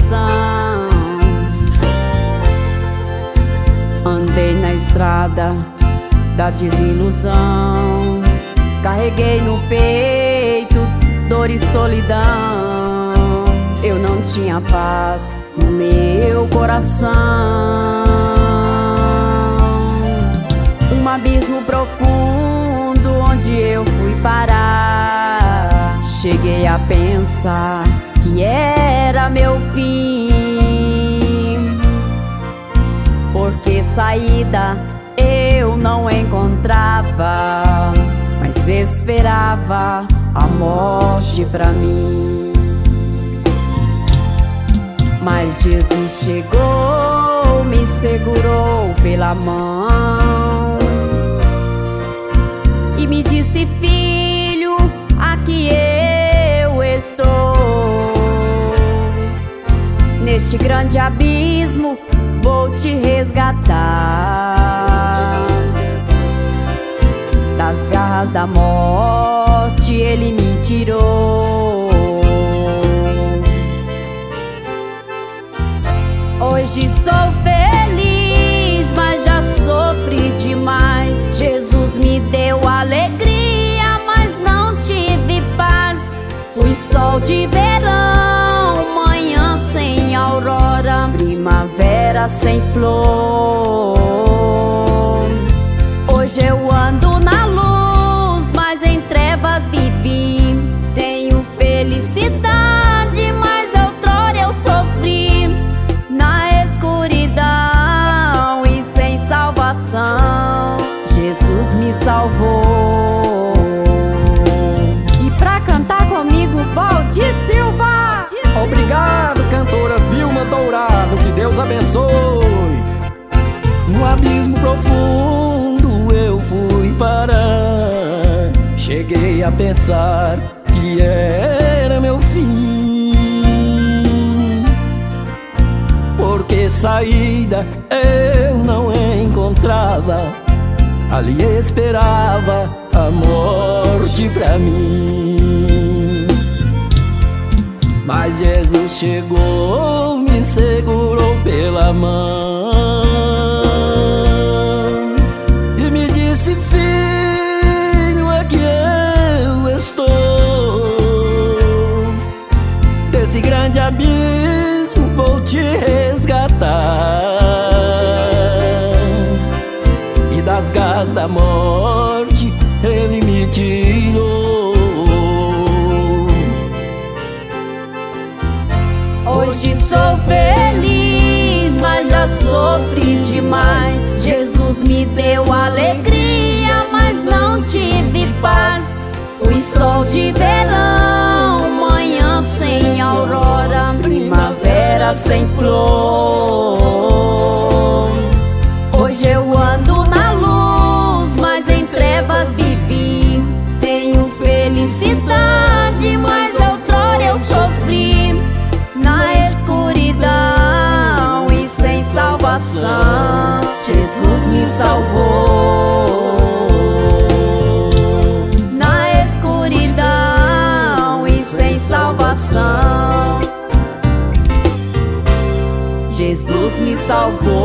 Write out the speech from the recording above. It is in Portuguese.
coração. Andei na estrada da desilusão, carreguei no peito dor e solidão. Eu não tinha paz no meu coração. Um abismo profundo onde eu fui parar. Cheguei a pensar que era meu fim, porque saída eu não encontrava, mas esperava a morte pra mim. Mas Jesus chegou, me segurou pela mão e me disse: filho, aqui eu estou. Neste grande abismo vou te resgatar. Das garras da morte Ele me tirou. Hoje sou feliz, mas já sofri demais. Jesus me deu alegria, mas não tive paz. Fui sol de verão, manhã sem aurora, primavera sem flor. Hoje eu ando na luz, mas em trevas vivi. Tenho felicidade, mas outrora eu sofri na escuridão e sem salvação. Jesus me salvou. E pra cantar comigo, Valdir Silva. Obrigado, cantora Vilma Dourado, que Deus abençoe. No abismo profundo eu fui parar. Cheguei a pensar que era meu fim, porque saída eu não encontrava. Ali esperava a morte pra mim. Mas Jesus chegou, me segurou pela mão e me disse: filho, aqui eu estou. Desse grande abismo vou te resgatar, e das garras da morte Ele me tirou. Hoje sou feliz, mas já sofri demais. Jesus me deu alegria, mas não tive paz. Fui sol de verão, manhã sem aurora, primavera sem flor. Hoje eu ando na luz, mas em trevas vivi. Tenho felicidade, mas outrora eu sofri na escuridão e sem salvação. Jesus me salvou. Na escuridão e sem salvação, Jesus me salvou.